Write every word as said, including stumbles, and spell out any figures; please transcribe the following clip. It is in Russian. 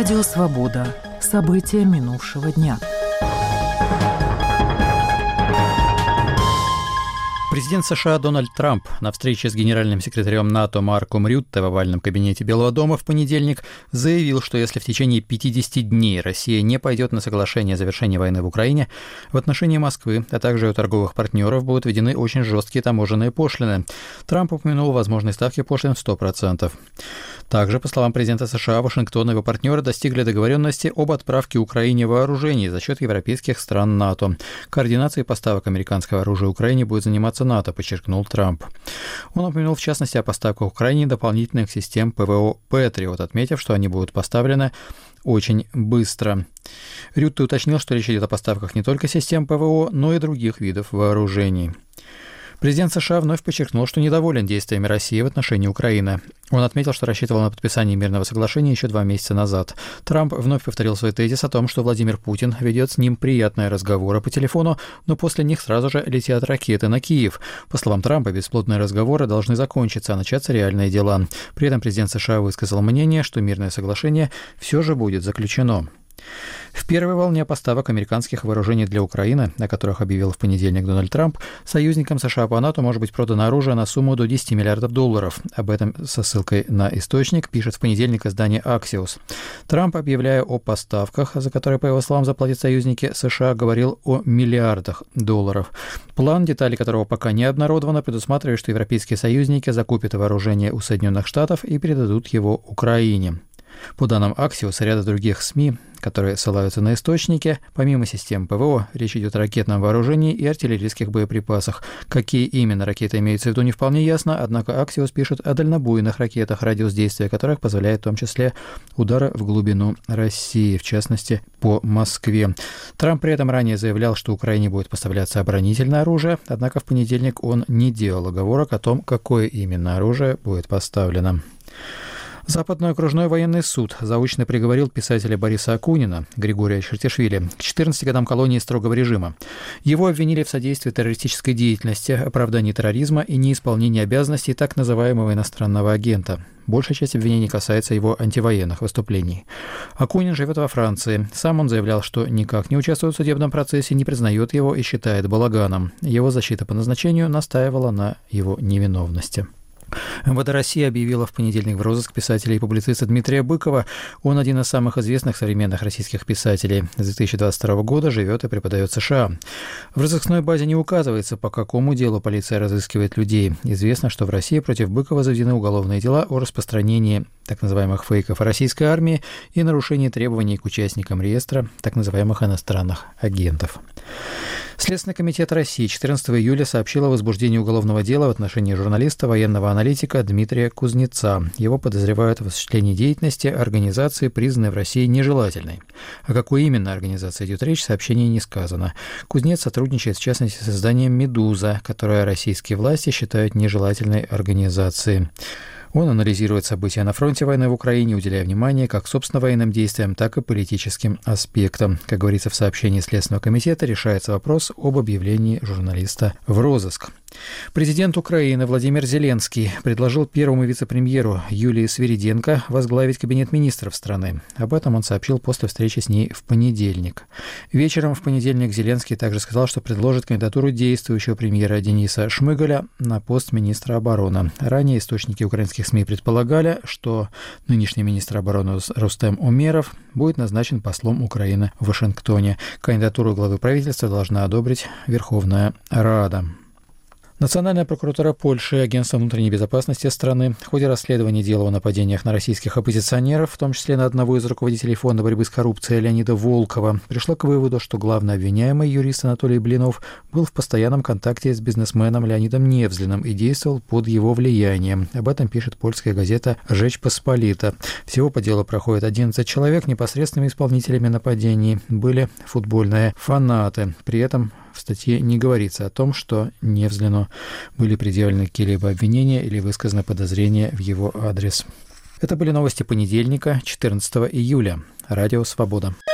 Радио «Свобода». События минувшего дня. Президент США Дональд Трамп на встрече с генеральным секретарем НАТО Марком Рютте в овальном кабинете Белого дома в понедельник заявил, что если в течение пятидесяти дней Россия не пойдет на соглашение о завершении войны в Украине, в отношении Москвы, а также ее торговых партнеров будут введены очень жесткие таможенные пошлины. Трамп упомянул возможные ставки пошлин в сто процентов. Также, по словам президента США, Вашингтон и его партнеры достигли договоренности об отправке Украине вооружений за счет европейских стран НАТО. Координацией поставок американского оружия Украине будет заниматься НАТО, подчеркнул Трамп. Он упомянул в частности о поставках Украине дополнительных систем ПВО «Патриот», отметив, что они будут поставлены очень быстро. Рютте уточнил, что речь идет о поставках не только систем ПВО, но и других видов вооружений. Президент США вновь подчеркнул, что недоволен действиями России в отношении Украины. Он отметил, что рассчитывал на подписание мирного соглашения еще два месяца назад. Трамп вновь повторил свой тезис о том, что Владимир Путин ведет с ним приятные разговоры по телефону, но после них сразу же летят ракеты на Киев. По словам Трампа, бесплодные разговоры должны закончиться, а начаться реальные дела. При этом президент США высказал мнение, что мирное соглашение все же будет заключено. В первой волне поставок американских вооружений для Украины, о которых объявил в понедельник Дональд Трамп, союзникам США по НАТО может быть продано оружие на сумму до десяти миллиардов долларов. Об этом со ссылкой на источник пишет в понедельник издание Axios. Трамп, объявляя о поставках, за которые, по его словам, заплатят союзники США, говорил о миллиардах долларов. План, детали которого пока не обнародованы, предусматривает, что европейские союзники закупят вооружение у Соединенных Штатов и передадут его Украине. По данным Axios и ряда других СМИ, которые ссылаются на источники, помимо систем ПВО, речь идет о ракетном вооружении и артиллерийских боеприпасах. Какие именно ракеты имеются в виду, не вполне ясно, однако Axios пишет о дальнобойных ракетах, радиус действия которых позволяет в том числе удары в глубину России, в частности, по Москве. Трамп при этом ранее заявлял, что Украине будет поставляться оборонительное оружие, однако в понедельник он не делал оговорок о том, какое именно оружие будет поставлено. Западный окружной военный суд заочно приговорил писателя Бориса Акунина, Григория Чертишвили, к четырнадцати годам колонии строгого режима. Его обвинили в содействии террористической деятельности, оправдании терроризма и неисполнении обязанностей так называемого иностранного агента. Большая часть обвинений касается его антивоенных выступлений. Акунин живет во Франции. Сам он заявлял, что никак не участвует в судебном процессе, не признает его и считает балаганом. Его защита по назначению настаивала на его невиновности. МВД России объявила в понедельник в розыск писателя и публициста Дмитрия Быкова. Он один из самых известных современных российских писателей. С две тысячи двадцать второго года живет и преподает в США. В розыскной базе не указывается, по какому делу полиция разыскивает людей. Известно, что в России против Быкова заведены уголовные дела о распространении так называемых фейков о российской армии и нарушении требований к участникам реестра так называемых иностранных агентов. Следственный комитет России четырнадцатого июля сообщил о возбуждении уголовного дела в отношении журналиста, военного аналитика Дмитрия Кузнеца. Его подозревают в осуществлении деятельности организации, признанной в России нежелательной. О какой именно организации идет речь, в сообщении не сказано. Кузнец сотрудничает, в частности, с изданием «Медуза», которое российские власти считают нежелательной организацией. Он анализирует события на фронте войны в Украине, уделяя внимание как собственно военным действиям, так и политическим аспектам. Как говорится в сообщении Следственного комитета, решается вопрос об объявлении журналиста в розыск. Президент Украины Владимир Зеленский предложил первому вице-премьеру Юлии Свириденко возглавить кабинет министров страны. Об этом он сообщил после встречи с ней в понедельник. Вечером в понедельник Зеленский также сказал, что предложит кандидатуру действующего премьера Дениса Шмыгаля на пост министра обороны. Ранее источники украинских СМИ предполагали, что нынешний министр обороны Рустем Умеров будет назначен послом Украины в Вашингтоне. Кандидатуру главы правительства должна одобрить Верховная Рада. Национальная прокуратура Польши и Агентство внутренней безопасности страны в ходе расследования дела о нападениях на российских оппозиционеров, в том числе на одного из руководителей Фонда борьбы с коррупцией Леонида Волкова, пришла к выводу, что главный обвиняемый юрист Анатолий Блинов был в постоянном контакте с бизнесменом Леонидом Невзлиным и действовал под его влиянием. Об этом пишет польская газета «Rzecz Pospolita». Всего по делу проходит одиннадцать человек. Непосредственными исполнителями нападений были футбольные фанаты. При этом в статье не говорится о том, что Невзлину были предъявлены какие-либо обвинения или высказаны подозрения в его адрес. Это были новости понедельника, четырнадцатого июля. Радио «Свобода».